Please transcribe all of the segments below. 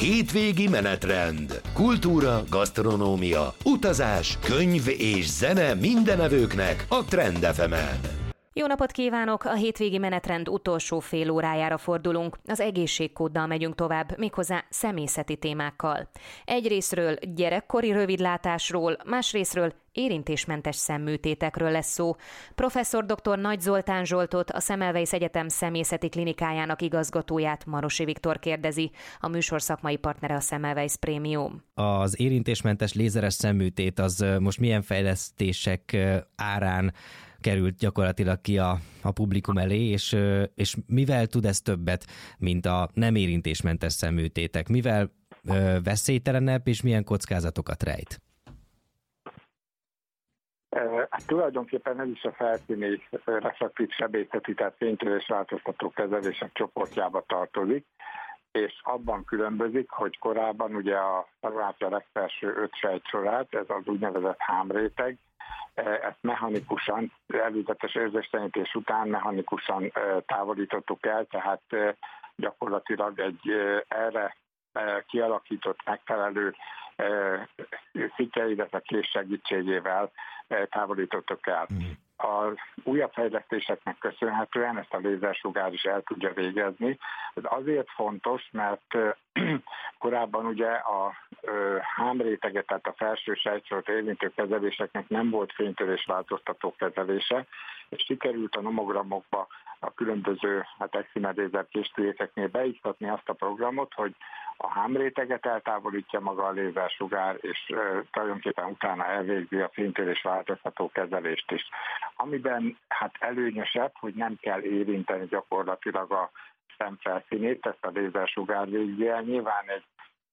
Hétvégi menetrend. Kultúra, gasztronómia, utazás, könyv és zene mindenevőknek a Trend FM-en. Jó napot kívánok! A hétvégi menetrend utolsó fél órájára fordulunk. Az egészségkóddal megyünk tovább, méghozzá szemészeti témákkal. Egyrészről gyerekkori rövidlátásról, másrészről érintésmentes szemműtétekről lesz szó. Professzor dr. Nagy Zoltán Zsoltot, a Semmelweis Egyetem szemészeti klinikájának igazgatóját Marosi Viktor kérdezi. A műsor szakmai partnere a Semmelweis Prémium. Az érintésmentes lézeres szemműtét az most milyen fejlesztések árán került gyakorlatilag ki a publikum elé, és mivel tud ez többet, mint a nem érintésmentes szemműtétek? Mivel veszélytelenebb, és milyen kockázatokat rejt? Tulajdonképpen ez is a felszíni reflektív sebészeti, tehát fénytörés változtató kezelések csoportjába tartozik, és abban különbözik, hogy korábban ugye a szarulácia legfelső 5 sejtsorát, ez az úgynevezett hámréteg, ezt mechanikusan, előzetes érzéstelenítés után mechanikusan távolítottuk el, tehát gyakorlatilag egy erre kialakított megfelelő szike, illetve kés segítségével távolítottuk el. Az újabb fejlesztéseknek köszönhetően ezt a lézersugár is el tudja végezni. Ez azért fontos, mert korábban ugye a hámréteget, tehát a felső sejtsort érintő kezeléseknek nem volt fénytörés változtató kezelése, és sikerült a nomogramokba a különböző excimer készülékeknél beiktatni azt a programot, hogy a hámréteget eltávolítja maga a lézersugár, és tulajdonképpen utána elvégzi a fénytörés változtató kezelést is. Amiben előnyösebb, hogy nem kell érinteni gyakorlatilag a szemfelszínét, ezt a lézersugár végzi el. Nyilván egy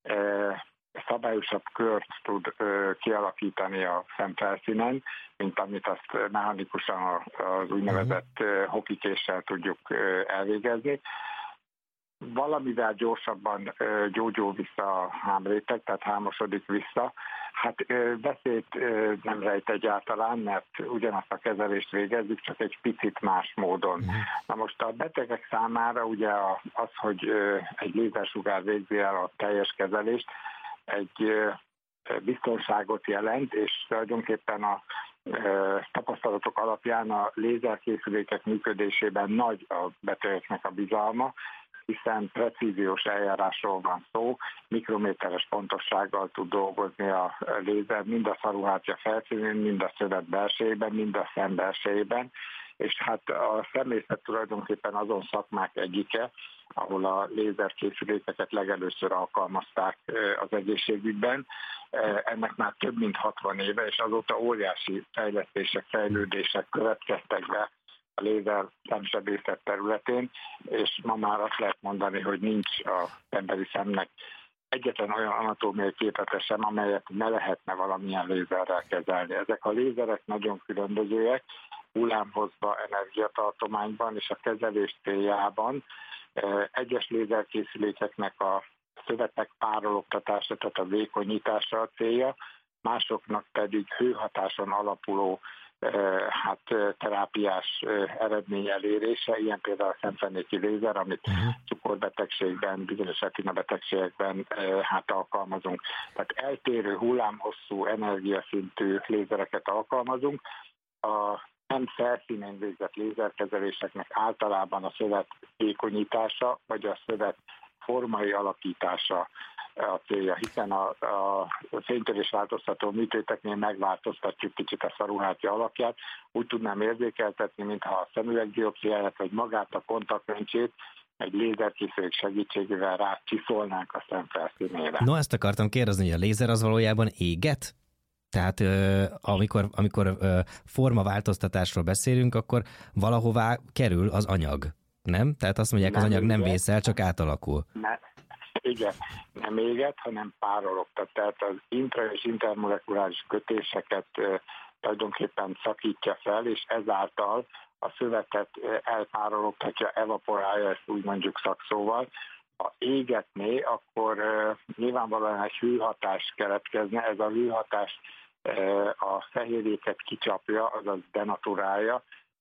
szabályosabb kört tud kialakítani a szemfelszínen, mint amit azt mechanikusan az úgynevezett hokikéssel tudjuk elvégezni. Valamivel gyorsabban gyógyul vissza a hámréteg, tehát hámosodik vissza. Veszélyt nem rejt egyáltalán, mert ugyanazt a kezelést végezzük, csak egy picit más módon. Na most a betegek számára ugye az, hogy egy lézersugár végzi el a teljes kezelést, egy biztonságot jelent, és tulajdonképpen a tapasztalatok alapján a lézerkészülékek működésében nagy a betegeknek a bizalma, hiszen precíziós eljárásról van szó, mikrométeres pontossággal tud dolgozni a lézer, mind a szaruhártya felszínén, mind a szövet belsejében, mind a szem belsejében, és a szemészet tulajdonképpen azon szakmák egyike, ahol a lézerkészülékeket legelőször alkalmazták az egészségügyben. Ennek már több mint 60 éve, és azóta óriási fejlesztések, fejlődések következtek be a lézer szemsebészet területén, és ma már azt lehet mondani, hogy nincs az emberi szemnek egyetlen olyan anatómiai képete sem, amelyet ne lehetne valamilyen lézerrel kezelni. Ezek a lézerek nagyon különbözőek, hullámhozva, energiatartományban és a kezelés céljában. Egyes lézerkészülékeknek a szövetek párologtatása, tehát a vékonyítása a célja, másoknak pedig hőhatáson alapuló terápiás eredmény elérése, ilyen például a szemfenéki lézer, amit cukorbetegségben, bizonyos retinabetegségekben alkalmazunk. Tehát eltérő hullámhosszú energiaszintű lézereket alkalmazunk. A nem felszínén végzett lézerkezeléseknek általában a szövet vékonyítása, vagy a szövet formai alakítása a célja, hiszen a fénytörés változtató műtéteknél megváltoztatjuk kicsit a szaruhártya alakját, úgy tudnám érzékeltetni, mintha a szemüvegdioptriáját, vagy magát a kontaktlencsét egy lézerkészülék segítségével rácsiszolnánk a szemfelszínére. No, ezt akartam kérdezni, hogy a lézer az valójában éget? Tehát amikor formaváltoztatásról beszélünk, akkor valahová kerül az anyag, nem? Tehát azt mondják, az anyag nem vészel, csak átalakul. Igen, nem éget, hanem párologtat. Tehát az intra- és intermolekuláris kötéseket tulajdonképpen szakítja fel, és ezáltal a szövetet elpárologtatja, evaporálja, ezt úgy mondjuk szakszóval. Ha égetné, akkor nyilvánvalóan egy hőhatás keletkezne. Ez a hőhatás a fehérjéket kicsapja, azaz denaturálja,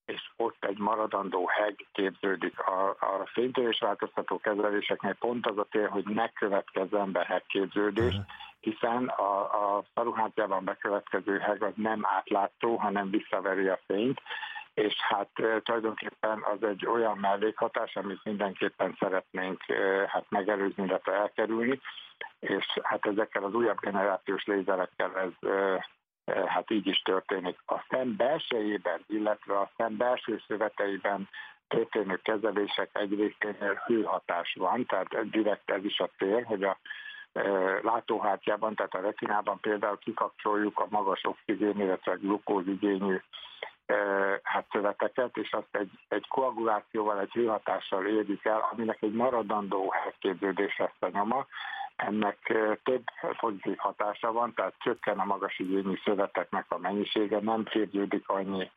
és ott egy maradandó heg képződik. A fénytörésváltoztató kezeléseknél pont az a cél, hogy ne következzen be hegképződés, hiszen a szaruhártyában bekövetkező heg az nem átlátszó, hanem visszaveri a fényt, és hát tulajdonképpen az egy olyan mellékhatás, amit mindenképpen szeretnénk megelőzni, illetve elkerülni, és hát ezekkel az újabb generációs lézerekkel ez hát így is történik. A szem belsejében, illetve a szem belső szöveteiben történő kezelések egy részénél hőhatás van, tehát direkt ez is a cél, hogy a látóhártyában, tehát a retinában például kikapcsoljuk a magas oxigén, illetve glukózigényű szöveteket, és azt egy koagulációval, egy hőhatással érjük el, aminek egy maradandó hegképződés lesz a nyoma. Ennek több pozitív hatása van, tehát csökken a magas igényű szöveteknek a mennyisége, nem képződik annyi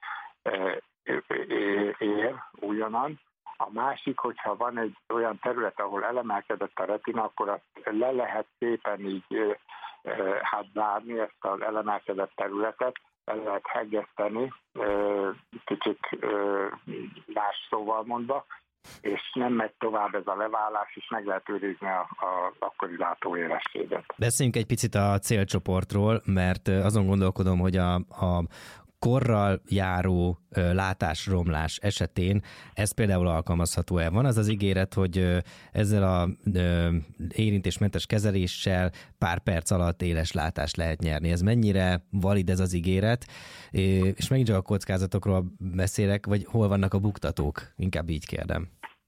ér újonnan. A másik, hogyha van egy olyan terület, ahol elemelkedett a retina, akkor azt le lehet szépen így zárni, ezt az elemelkedett területet, el lehet heggeszteni, kicsit más szóval mondva, és nem megy tovább ez a leválás, és meg lehet őrizni az akkori látóérességet. Beszéljünk egy picit a célcsoportról, mert azon gondolkodom, hogy a korral járó látásromlás esetén ez például alkalmazható-e? Van az ígéret, hogy ezzel a érintésmentes kezeléssel pár perc alatt éles látást lehet nyerni. Ez mennyire valid ez az ígéret? És megint csak a kockázatokról beszélek, vagy hol vannak a buktatók? Inkább így kérdem.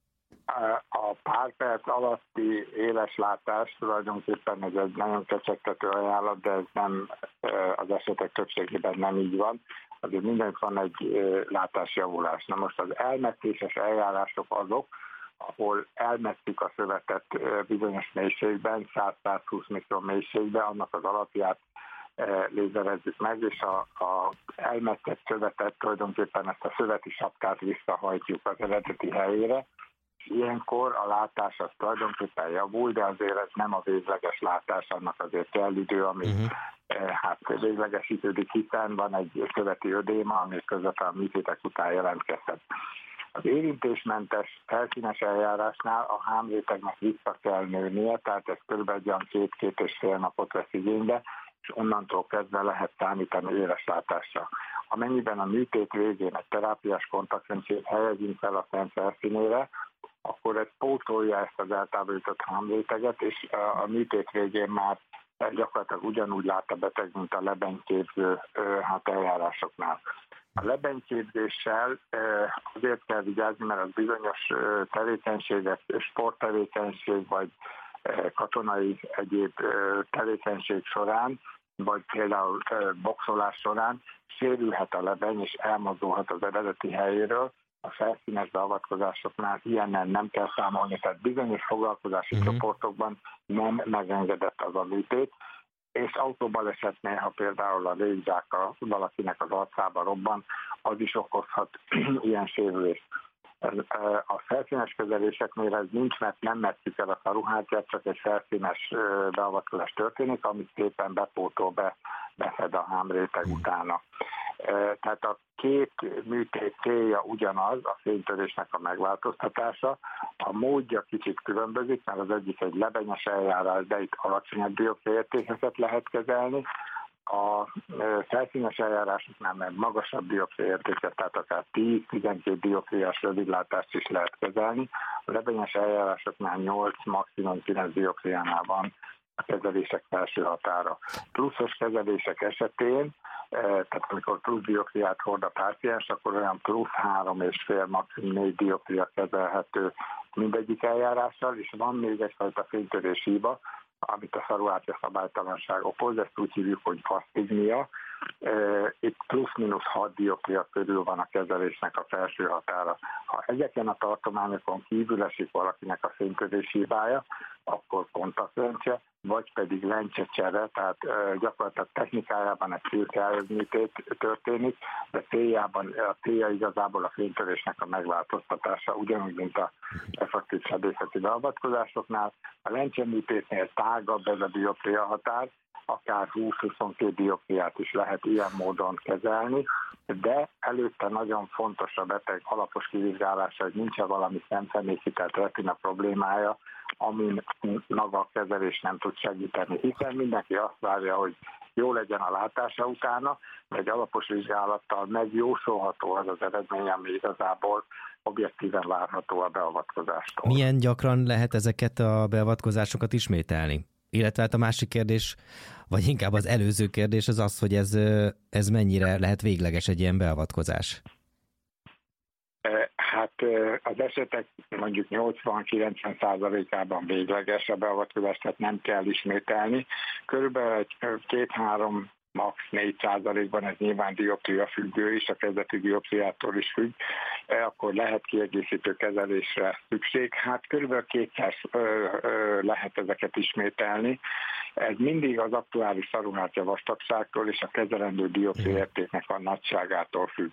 A pár perc alatti éles látás tulajdonképpen ez egy nagyon kecsegtető ajánlat, de ez nem az esetek többségében nem így van. Azért mindenki van egy látásjavulás. Na most az elmetszéses eljárások azok, ahol elmesszük a szövetet bizonyos mélységben, 100-120 mikron mélységben, annak az alapját lézerezzük meg, és a elmetszett szövetet tulajdonképpen ezt a szöveti sapkát visszahajtjuk az eredeti helyére. Ilyenkor a látás az tulajdonképpen javul, de azért ez nem a végleges látás, annak azért kell idő, ami véglegesítődik, hiszen van egy szöveti ödéma, ami közvetlen a műtétek után jelentkezhet. Az érintésmentes felszínes eljárásnál a hámrétegnek vissza kell nőnie, tehát ez kb. 2-2,5 napot vesz igénybe, és onnantól kezdve lehet számítani éles látásra. Amennyiben a műtét végén egy terápiás kontaktlencsét helyezünk fel a szem felszínére, akkor ez pótolja ezt az eltávolított hámréteget, és a műtét végén már gyakorlatilag ugyanúgy lát a beteg, mint a lebenyképző eljárásoknál. A lebenyképzéssel azért kell vigyázni, mert az bizonyos tevékenységek, sporttevékenység vagy katonai egyéb tevékenység során, vagy például boxolás során sérülhet a lebeny, és elmozdulhat az eredeti helyéről. A felszínes beavatkozásoknál ilyennel nem kell számolni, tehát bizonyos foglalkozási csoportokban nem megengedett az a műtét, és autóbalesetnél, ha például a légzsáka valakinek az arcába robban, az is okozhat ilyen sérülést. A felszínes kezeléseknél ez nincs, mert nem messzük el a szaruhártyát, csak egy felszínes beavatkozás történik, amit szépen bepótol, befed a hámréteg utána. Tehát a két műtét célja ugyanaz, a fénytörésnek a megváltoztatása. A módja kicsit különbözik, mert az egyik egy lebenyes eljárás, de itt alacsonyabb dioptriaértékeket lehet kezelni. A felszínes eljárásoknál meg magasabb dioptriaértéket, tehát akár 10-12 dioptriás rövidlátást is lehet kezelni. A lebenyes eljárásoknál 8, maximum 9 dioptriánál van a kezelések felső határa. Pluszos kezelések esetén, tehát amikor plusz dioptriát hord a páciens, akkor olyan plusz 3,5, maximum 4 dioptria kezelhető mindegyik eljárással, és van még egyfajta fénytörés hiba, amit a szaruhártya szabálytalanság okoz, ezt úgy hívjuk, hogy asztigmia. Itt plusz-minusz 6 dioptria körül van a kezelésnek a felső határa. Ha ezeken a tartományokon kívül esik valakinek a fénytörés hibája, akkor kontaktlencse, vagy pedig lencsecsere, tehát gyakorlatilag technikájában egy szürke történik, de célja igazából a fénytörésnek a megváltoztatása, ugyanúgy, mint a effektív sebészeti beavatkozásoknál. A lencseműtétnél tágabb ez a dioptria határ, akár 20-22 dioptriát is lehet ilyen módon kezelni, de előtte nagyon fontos a beteg alapos kivizsgálása, hogy nincs-e valami szemszemészített retina problémája, amin maga a kezelés nem tud segíteni, hiszen mindenki azt várja, hogy jó legyen a látása utána, de egy alapos vizsgálattal megjósolható az az eredmény, ami igazából objektíven várható a beavatkozástól. Milyen gyakran lehet ezeket a beavatkozásokat ismételni? Illetve hát a másik kérdés, vagy inkább az előző kérdés az az, hogy ez mennyire lehet végleges egy ilyen beavatkozás? Hát az esetek mondjuk 80-90%-ában végleges a beavatkozás, tehát nem kell ismételni. Körülbelül 2-3 max. 4%-ban, ez nyilván dioptria függő is, a kezdeti dioptriától is függ, akkor lehet kiegészítő kezelésre szükség. Hát körülbelül 200 lehet ezeket ismételni. Ez mindig az aktuális szarúhártya vastagságtól és a kezelendő dioptria értéknek a nagyságától függ.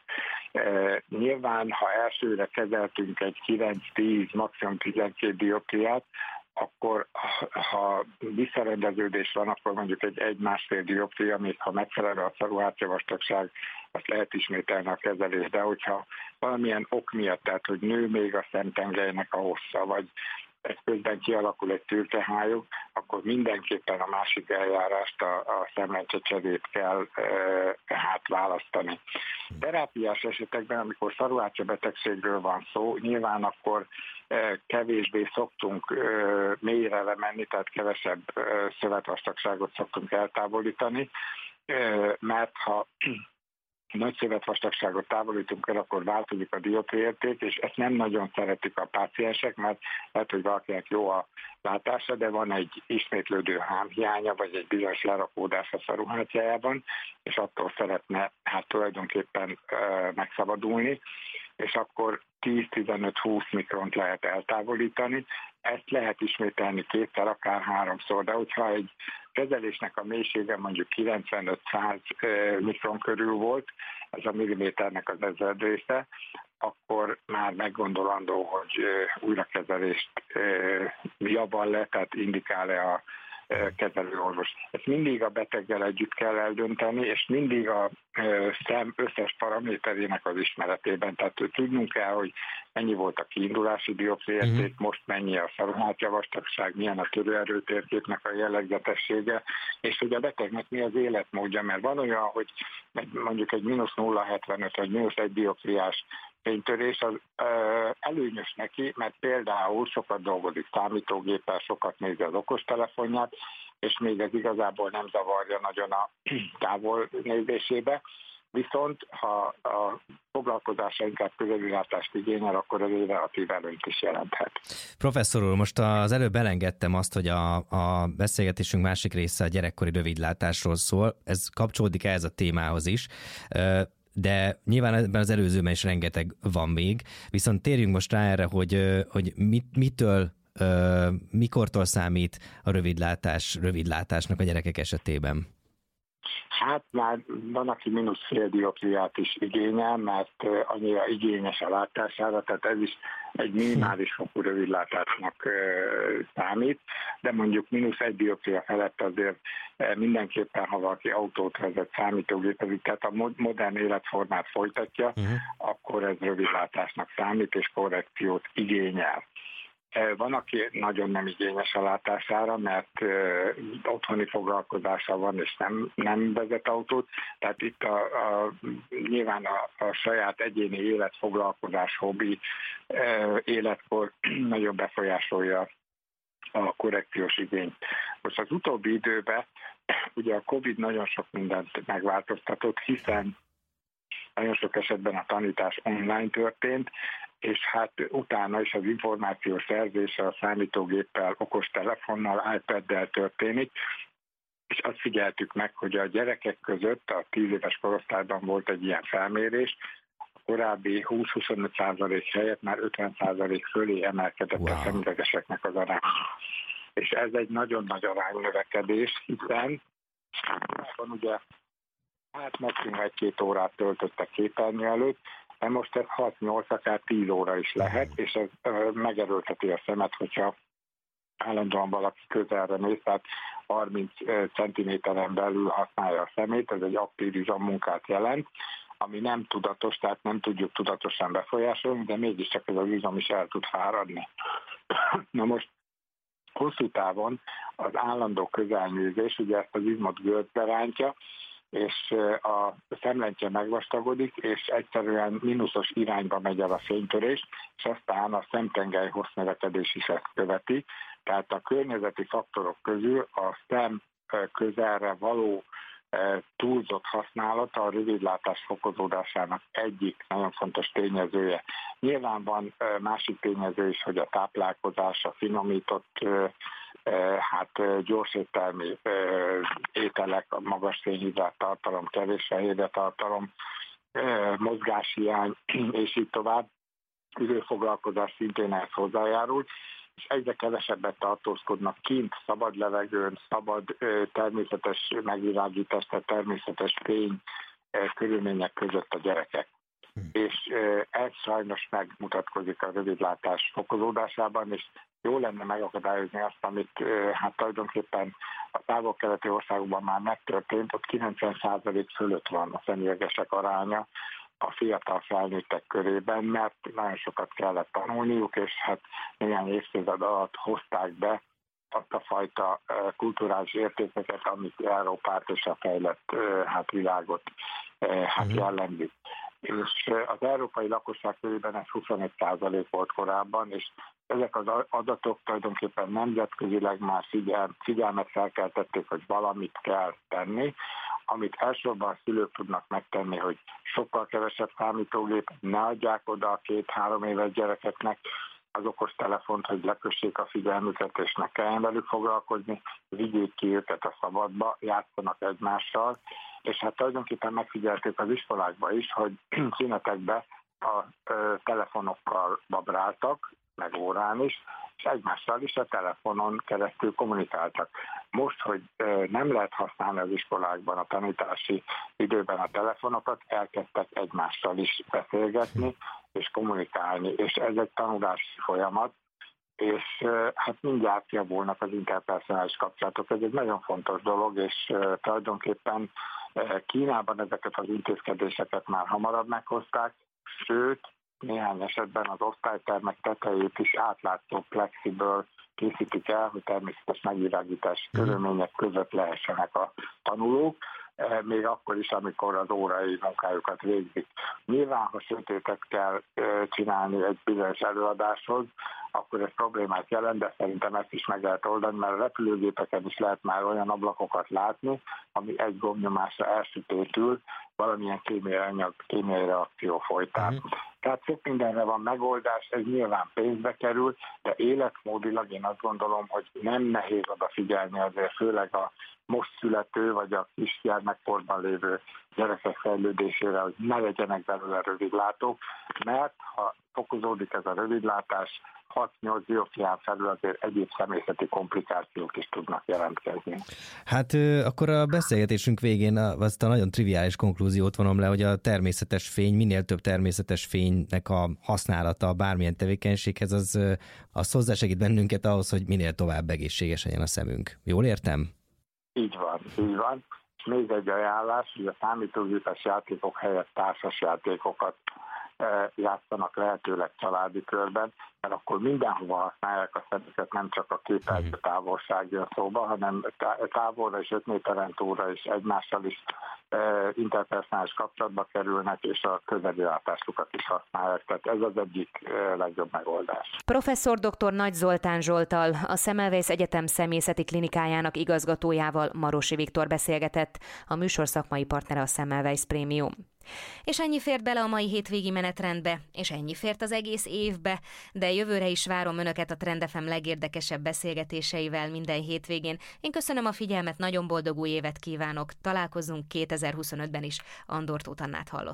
Nyilván, ha elsőre kezeltünk egy 9-10, maximum 12 dioptriát, akkor ha visszarendeződés van, akkor mondjuk egy 1,5 dioptria, még ha megfelelő a szarúhártya vastagság, azt lehet ismételni a kezelés, de hogyha valamilyen ok miatt, tehát hogy nő még a szemtengelynek a hossza, vagy ez közben kialakul egy türkehályog, akkor mindenképpen a másik eljárást, a szemlencse-cserét kell választani. Terápiás esetekben, amikor szarúhártya betegségről van szó, nyilván akkor kevésbé szoktunk mélyre lemenni, tehát kevesebb szövetvastagságot szoktunk eltávolítani, mert ha nagy szövetvastagságot távolítunk el, akkor változik a dioptria érték, és ezt nem nagyon szeretik a páciensek, mert lehet, hogy valakinek jó a látása, de van egy ismétlődő hámhiánya, vagy egy bizonyos lerakódás a szarúhártyájában, és attól szeretne tulajdonképpen megszabadulni, és akkor 10-15-20 mikront lehet eltávolítani. Ezt lehet ismételni 2-szer, akár 3-szor, de hogyha egy kezelésnek a mélysége mondjuk 95-100 mikron körül volt, ez a milliméternek az ezred része, akkor már meggondolandó, hogy újrakezelést javan le, tehát indikál-e a kezelőorvos. Ezt mindig a beteggel együtt kell eldönteni, és mindig a szem összes paraméterének az ismeretében. Tehát tudnunk kell, hogy mennyi volt a kiindulási dioptria érték, most mennyi a szarúhártya vastagság, milyen a törőerőtérképnek a jellegzetessége, és hogy a betegnek mi az életmódja, mert van olyan, hogy mondjuk egy -0,75 vagy -1 dioptriás fénytörés az előnyös neki, mert például sokat dolgozik számítógéppel, sokat nézi az okostelefonját, és még ez igazából nem zavarja nagyon a távolnézésébe. Viszont ha a foglalkozása inkább közelvilátást igényel, akkor ez egy relatív előnyt is jelenthet. Professzor úr, most az előbb elengedtem azt, hogy a beszélgetésünk másik része a gyerekkori rövidlátásról szól. Ez kapcsolódik ehhez a témához is, de nyilván ebben az előzőben is rengeteg van még. Viszont térjünk most rá erre, hogy mikortól számít a rövidlátásnak a gyerekek esetében? Hát már van, aki -0,5 dioptriát is igényel, mert annyira igényes a látására, tehát ez is egy minimális fokú rövidlátásnak számít, de mondjuk -1 dioptria felett azért mindenképpen, ha valaki autót vezet, számítógépezik, tehát a modern életformát folytatja, akkor ez rövidlátásnak számít, és korrekciót igényel. Van, aki nagyon nem igényes a látására, mert otthoni foglalkozása van, és nem vezet autót. Tehát itt nyilván a saját egyéni életfoglalkozás, hobbi életkor nagyon befolyásolja a korrekciós igényt. Most az utóbbi időben ugye a Covid nagyon sok mindent megváltoztatott, hiszen nagyon sok esetben a tanítás online történt, és hát utána is az információs szerzése a számítógéppel, okostelefonnal, iPaddel történik, és azt figyeltük meg, hogy a gyerekek között a 10 éves korosztályban volt egy ilyen felmérés, a korábbi 20-25% helyett már 50% fölé emelkedett a szemüvegeseknek az aránya. És ez egy nagyon nagy aránynövekedés, hiszen ugye maximum 1-2 órát töltöttek képernyő előtt, de most ez 6-8, akár 10 óra is lehet, és ez megerőlteti a szemet, hogyha állandóan valaki közelre néz, tehát 30 centiméteren belül használja a szemét, ez egy aktív izommunkát jelent, ami nem tudatos, tehát nem tudjuk tudatosan befolyásolni, de mégiscsak ez az izom is el tud fáradni. Na most hosszú távon az állandó közelnézés, ugye ezt az izmot görbbe rántja, és a szemlentje megvastagodik, és egyszerűen mínuszos irányba megy el a fénytörés, és aztán a szemtengely hossznövekedés is ezt követi. Tehát a környezeti faktorok közül a szem közelre való túlzott használata a rövidlátás fokozódásának egyik nagyon fontos tényezője. Nyilván van másik tényező is, hogy a táplálkozás, a finomított gyors éttermi ételek, a magas szénhidrát tartalom, kevés fehérje tartalom, mozgáshiány, és így tovább, időfoglalkozás szintén ehhez hozzájárul, és egyre kevesebbet tartózkodnak kint, szabad levegőn, szabad természetes megvilágítás, tehát természetes fény körülmények között a gyerekek. És ez sajnos megmutatkozik a rövidlátás fokozódásában, és jó lenne megakadályozni azt, amit tulajdonképpen a távol-keleti országokban már megtörtént, ott 90% fölött van a szemüvegesek aránya a fiatal felnőttek körében, mert nagyon sokat kellett tanulniuk, és néhány évtized alatt hozták be azt a fajta kulturális értékeket, amit Európát és a fejlett világot jellemzik. És az európai lakosság körében ez 25% volt korábban, és ezek az adatok tulajdonképpen nemzetközileg már figyelmet felkeltették, hogy valamit kell tenni, amit elsősorban a szülők tudnak megtenni, hogy sokkal kevesebb számítógép, ne adják oda a 2-3 éves gyerekeknek az okos telefont, hogy lekössék a figyelmüket, és ne kelljen velük foglalkozni, vigyék ki őket a szabadba, játszanak egymással, és tulajdonképpen megfigyelték az iskolákban is, hogy szünetekben a telefonokkal babráltak, meg órán is, és egymással is a telefonon keresztül kommunikáltak. Most, hogy nem lehet használni az iskolákban a tanítási időben a telefonokat, elkezdtek egymással is beszélgetni és kommunikálni, és ez egy tanulási folyamat, és mindjárt javulnak az interpersonális kapcsolatok. Ez egy nagyon fontos dolog, és tulajdonképpen Kínában ezeket az intézkedéseket már hamarabb meghozták, sőt, néhány esetben az osztálytermek tetejét is átlátszó plexiből készítik el, hogy természetes megvilágítási körülmények között lehessenek a tanulók, még akkor is, amikor az órai munkájukat végzik. Nyilván, ha sötétet kell csinálni egy bizonyos előadáshoz, akkor ez problémát jelent, de szerintem ezt is meg lehet oldani, mert a repülőgépeken is lehet már olyan ablakokat látni, ami egy gombnyomásra elsütétül valamilyen kémiai reakció folytán. Tehát sok mindenre van megoldás, ez nyilván pénzbe kerül, de életmódilag én azt gondolom, hogy nem nehéz odafigyelni azért, főleg a most születő vagy a kisgyermekkorban lévő gyerekek fejlődésére, hogy ne legyenek belőle rövidlátók, mert ha fokozódik ez a rövidlátás, 6-8 dioptrián felül azért egyéb személyzeti komplikációk is tudnak jelentkezni. Akkor a beszélgetésünk végén azt a nagyon triviális konklúziót vonom le, hogy a természetes fény, minél több természetes fénynek a használata bármilyen tevékenységhez, az hozzásegít bennünket ahhoz, hogy minél tovább egészséges legyen a szemünk. Jól értem? Így van. És még egy ajánlás, hogy a számítógépes játékok helyett társas játékokat játszanak lehetőleg családi körben, mert akkor mindenhova használják a szemüket, nem csak a képernyő távolság jön szóba, hanem távolra és 5 méteren túlra is egymással is interpersonális kapcsolatba kerülnek, és a közeli látásukat is használják. Tehát ez az egyik legjobb megoldás. Professzor dr. Nagy Zoltán Zsolttal, a Semmelweis Egyetem személyzeti klinikájának igazgatójával Marosi Viktor beszélgetett, a műsor szakmai partnere a Semmelweis Prémium. És ennyi fért bele a mai hétvégi menetrendbe, és ennyi fért az egész évbe, de jövőre is várom Önöket a Trend FM legérdekesebb beszélgetéseivel minden hétvégén. Én köszönöm a figyelmet, nagyon boldog új évet kívánok, találkozunk 2025-ben is. Andor Tóth Annát hallották.